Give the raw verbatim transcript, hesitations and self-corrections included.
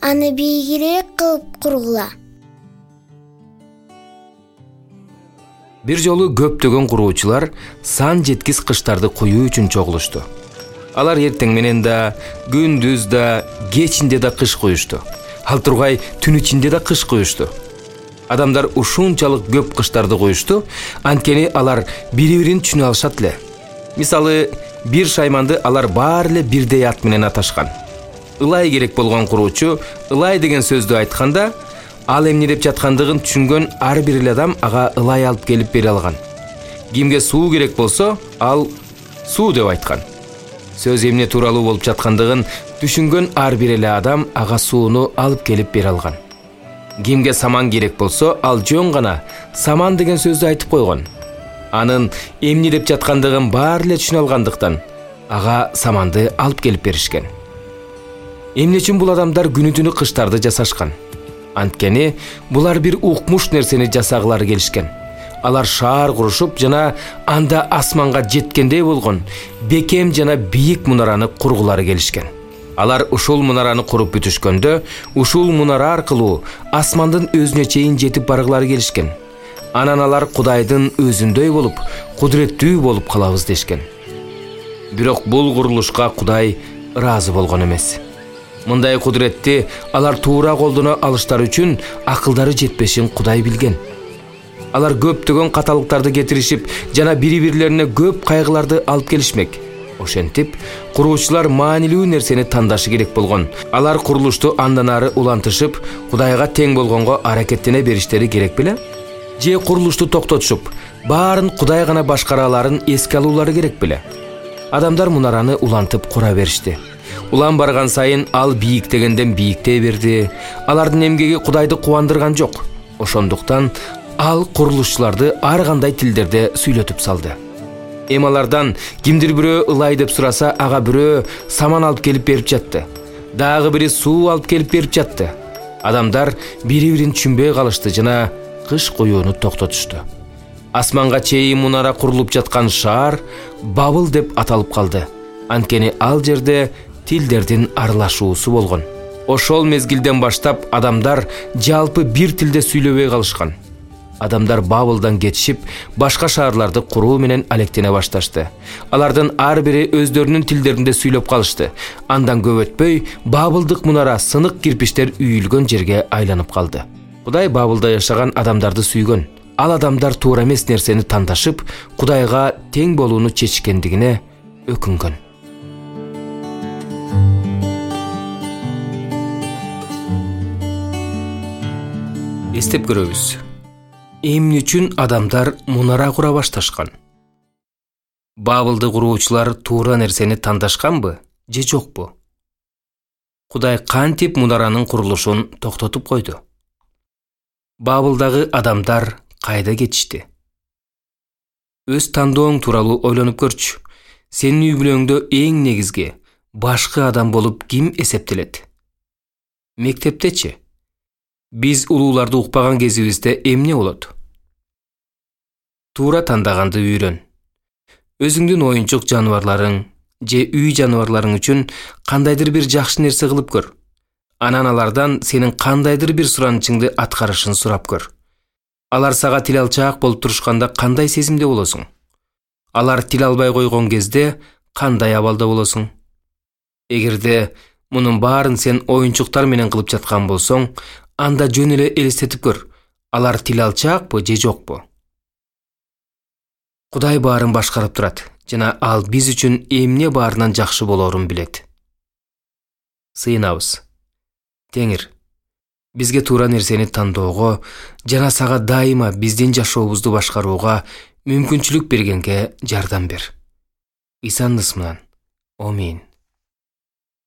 аны бийигирээк кылып кургула. Бир жолу көптөгөн куруучулар сан жеткис кыштарды куюу үчүн чогулушту. Алар эртең менен да, күндүз да, кечинде да кыш куюшту. Ал тургай түн ичинде да кыш куюшту. Адамдар ушунчалык көп кыштарды куюшту, анткени алар бири-бирин түшүнө алышат эле. Мисалы, бир шайманды алар баары эле бирдей ат менен аташкан. Ылай керек болгон куруучу ылай деген сөздү айтканда, ал эмне деп жаткандыгын түшүнгөн ар бир эле адам ага ылай алып келип бере алган. Кимге суу керек болсо, ал суу деп айткан. Сөз эмне тууралуу болуп жаткандыгын түшүнгөн ар бир эле адам ага сууну алып келип бере алган. Кимге саман керек болсо, ал жөн гана саман деген сөздү айтып койгон. Анын эмне деп жаткандыгын баары эле түшүнө алгандыктан ага саманды алып келип беришкен. Эмне үчүн бул адамдар күнү-түнү кыштарды жасашкан? Анткени булар бир укмуш нерсени жасагылары келишкен. Алар шаар курушуп жана анда асманга жеткендей болгон бекем жана бийик мунараны кургулары келишкен. Алар ушул мунараны куруп бүтүшкөндө, ушул мунара аркылуу асмандын өзүнө чейин жетип баргылары келишкен. Анан алар Кудайдын өзүндөй болуп, кудуреттүү болуп калабыз дешкен. Бирок бул курулушка Кудай ыраазы болгон эмес. Мындай кудуретти алар туура колдоно алыштары үчүн акылдары жетпешин Кудай билген. Алар көптөгөн каталыктарды кетиришип, жана бири-бирлерине көп кайгыларды алып келишмек. Ошентип, куруучулар маанилүү нерсени тандашы керек болгон. Алар курулушту андан ары улантышып, Кудайга тең болгонго аракеттене бериштери керек беле? Же курулушту токтотушуп, баарын Кудай гана башкара аларын эске алуулары керек беле? Адамдар мунараны улантып кура беришти. Улам барган сайын ал бийиктегенден бийиктей берди. Алардын эмгеги Кудайды кубандырган жок. Ошондуктан ал курулушчуларды ар кандай тилдерде сүйлөтүп салды. Эми алардан кимдир бирөө ылай деп сураса, ага бирөө саман алып келип берип жатты. Дагы бири суу алып келип берип жатты. Адамдар бири-бирин түшүнбөй калышты жана кыш куюуну токтотушту. Асманга чейин мунара курулуп жаткан шаар Бабыл деп аталып калды. Анткени ал жерде тилдердин аралашуусу болгон. Ошол мезгилден баштап адамдар жалпы бир тилде сүйлөбөй калышкан. Адамдар Бабылдан кетишип, башка шаарларды куруу менен алектене башташты. Алардын ар бири өздөрүнүн тилдеринде сүйлөп калышты. Андан көп өтпөй, Бабылдык мунара сынык кирпиштер үйүлгөн жерге айланып калды. Кудай Бабылда жашаган адамдарды сүйгөн. Ал адамдар туура эмес нерсени тандашып, Кудайга тең болууну чечкендигине өкүнгөн. Эстеп көрөбүз. Эмне үчүн адамдар мунара кура башташкан? Бабылды куруучулар туура нерсени тандашканбы, же жокпу? Кудай кантип мунаранын курулушун токтотуп койду? Бабылдагы адамдар кайда кетишти? Өз тандооң тууралуу ойлонуп көрчү. Сенин үй бүлөңдө эң негизги башкы адам болуп ким эсептелет? Мектептечи? Биз улууларды укпаган кезибизде эмне болот? Туура тандаганды үйрөн. Өзүңдүн оюнчук жаныбарларың же үй жаныбарларың үчүн кандайдыр бир жакшы нерсе кылып көр. Анан алардан сенин кандайдыр бир суранычыңды аткарышын сурап көр. Алар сага тил алчаак болуп турушканда кандай сезимде болосуң? Алар тил албай койгон кезде кандай абалда болосуң? Эгерде мунун баарын сен оюнчуктар менен кылып жаткан болсоң, анда жөн эле элестетип көр. Алар тил алчаакпы же жокпу? Кудай баарын башкарып турат жана ал биз үчүн эмне баарынан жакшы болорун билет. Сыйынабыз. Теңир, бизге туура нерсени тандоого жана сага дайыма биздин жашообузду башкарууга мүмкүнчүлүк бергенге жардам бер. Исанын ысмынан. Амин.